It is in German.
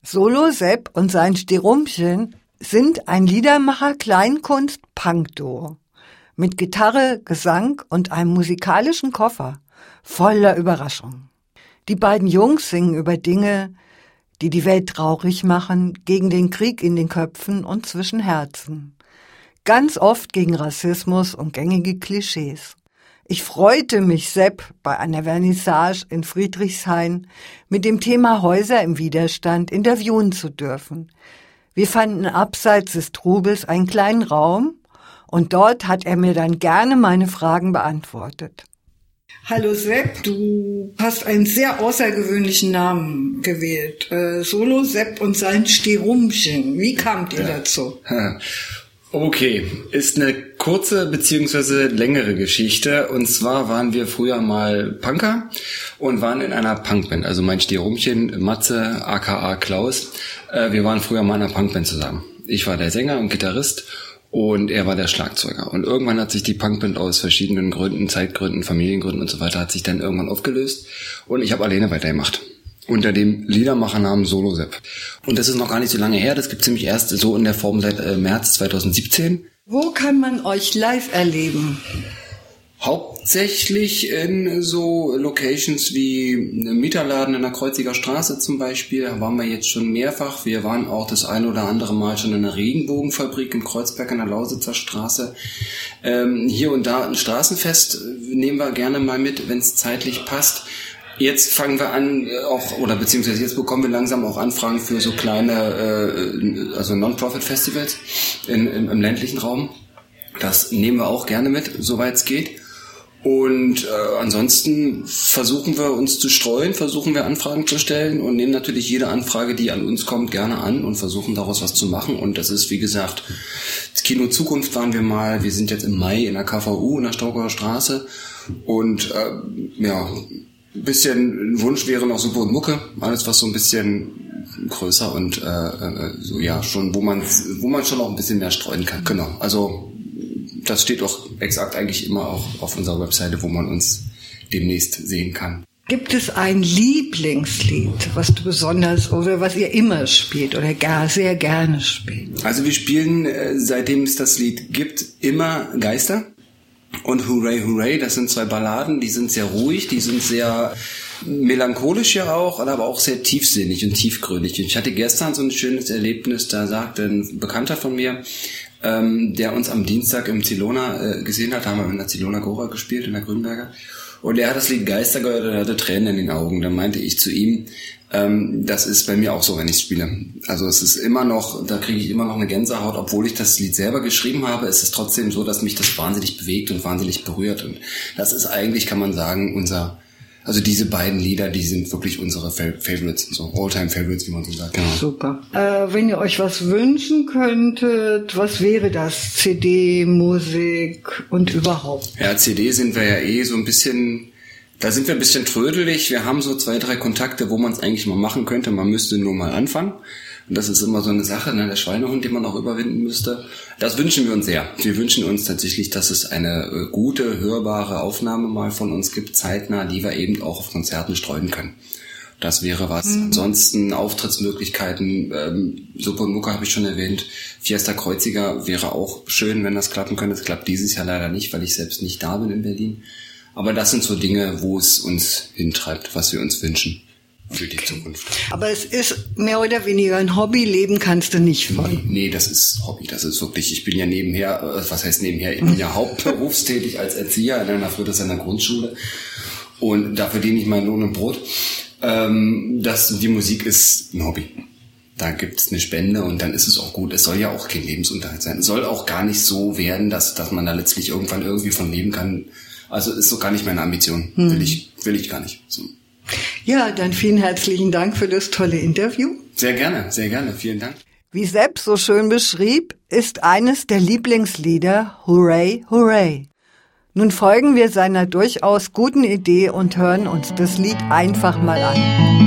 Solo Sepp und sein Sterumchen sind ein Liedermacher-Kleinkunst-Punk-Duo mit Gitarre, Gesang und einem musikalischen Koffer voller Überraschungen. Die beiden Jungs singen über Dinge, die die Welt traurig machen, gegen den Krieg in den Köpfen und zwischen Herzen. Ganz oft gegen Rassismus und gängige Klischees. Ich freute mich, Sepp bei einer Vernissage in Friedrichshain mit dem Thema Häuser im Widerstand interviewen zu dürfen. Wir fanden abseits des Trubels einen kleinen Raum und dort hat er mir dann gerne meine Fragen beantwortet. Hallo Sepp, du hast einen sehr außergewöhnlichen Namen gewählt. Solo Sepp und sein Sterumchen. Wie kamt ihr dazu? Okay, ist eine kurze beziehungsweise längere Geschichte. Und zwar waren wir früher mal Punker und waren in einer Punkband. Also mein Sterumchen, Matze, aka Klaus. Wir waren früher mal in einer Punkband zusammen. Ich war der Sänger und Gitarrist und er war der Schlagzeuger. Und irgendwann hat sich die Punkband aus verschiedenen Gründen, Zeitgründen, Familiengründen und so weiter, hat sich dann irgendwann aufgelöst. Und ich habe alleine weitergemacht. Unter dem Liedermachernamen Solo Sepp. Und das ist noch gar nicht so lange her, das gibt's nämlich erst so in der Form seit März 2017. Wo kann man euch live erleben? Hauptsächlich in so Locations wie Mieterladen in der Kreuziger Straße zum Beispiel. Da waren wir jetzt schon mehrfach. Wir waren auch das ein oder andere Mal schon in der Regenbogenfabrik in Kreuzberg an der Lausitzer Straße. Hier und da ein Straßenfest nehmen wir gerne mal mit, wenn es zeitlich passt. Jetzt fangen wir an, beziehungsweise jetzt bekommen wir langsam auch Anfragen für so kleine, also Non-Profit-Festivals im ländlichen Raum. Das nehmen wir auch gerne mit, soweit es geht. Und ansonsten versuchen wir uns zu streuen, versuchen wir Anfragen zu stellen und nehmen natürlich jede Anfrage, die an uns kommt, gerne an und versuchen daraus was zu machen. Und das ist, wie gesagt, das Kino Zukunft waren wir mal. Wir sind jetzt im Mai in der KVU in der Staugauer Straße und ein bisschen ein Wunsch wäre noch Suppe und Mucke, alles was so ein bisschen größer und schon, wo man schon auch ein bisschen mehr streuen kann. Genau, also das steht auch exakt eigentlich immer auch auf unserer Webseite, wo man uns demnächst sehen kann. Gibt es ein Lieblingslied, was du besonders oder was ihr immer spielt oder sehr gerne spielt? Also wir spielen, seitdem es das Lied gibt, immer Geister. Und Hooray, Hooray, das sind 2 Balladen, die sind sehr ruhig, die sind sehr melancholisch ja auch, aber auch sehr tiefsinnig und tiefgründig. Ich hatte gestern so ein schönes Erlebnis, da sagte ein Bekannter von mir, der uns am Dienstag im Zilona gesehen hat, haben wir in der Zilona Gora gespielt, in der Grünberger, und er hat das Lied Geister gehört und er hatte Tränen in den Augen. Dann meinte ich zu ihm, das ist bei mir auch so, wenn ich spiele. Also es ist immer noch, da kriege ich immer noch eine Gänsehaut, obwohl ich das Lied selber geschrieben habe, ist es trotzdem so, dass mich das wahnsinnig bewegt und wahnsinnig berührt. Und das ist eigentlich, kann man sagen, also diese beiden Lieder, die sind wirklich unsere Favorites, so All-Time-Favorites, wie man so sagt. Genau. Super. Wenn ihr euch was wünschen könntet, was wäre das? CD, Musik und überhaupt? Ja, CD sind wir ja so ein bisschen... Da sind wir ein bisschen trödelig. Wir haben so 2, 3 Kontakte, wo man es eigentlich mal machen könnte. Man müsste nur mal anfangen. Und das ist immer so eine Sache, ne? Der Schweinehund, den man auch überwinden müsste. Das wünschen wir uns sehr. Wir wünschen uns tatsächlich, dass es eine gute, hörbare Aufnahme mal von uns gibt, zeitnah, die wir eben auch auf Konzerten streuen können. Das wäre was. Ansonsten Auftrittsmöglichkeiten, Suppe und Mucke habe ich schon erwähnt. Fiesta Kreuziger wäre auch schön, wenn das klappen könnte. Das klappt dieses Jahr leider nicht, weil ich selbst nicht da bin in Berlin. Aber das sind so Dinge, wo es uns hintreibt, was wir uns wünschen für die Zukunft. Aber es ist mehr oder weniger ein Hobby, leben kannst du nicht von. Nee, das ist Hobby, das ist wirklich, ich bin ja nebenher, was heißt nebenher, ich bin ja hauptberufstätig als Erzieher in einer Friedrichshainer Grundschule und da verdiene ich mein Lohn und Brot. Die Musik ist ein Hobby. Da gibt's eine Spende und dann ist es auch gut. Es soll ja auch kein Lebensunterhalt sein. Es soll auch gar nicht so werden, dass man da letztlich irgendwann irgendwie von leben kann. Also ist so gar nicht meine Ambition. Will ich gar nicht. So. Ja, dann vielen herzlichen Dank für das tolle Interview. Sehr gerne. Vielen Dank. Wie Sepp so schön beschrieb, ist eines der Lieblingslieder Hooray, Hooray. Nun folgen wir seiner durchaus guten Idee und hören uns das Lied einfach mal an.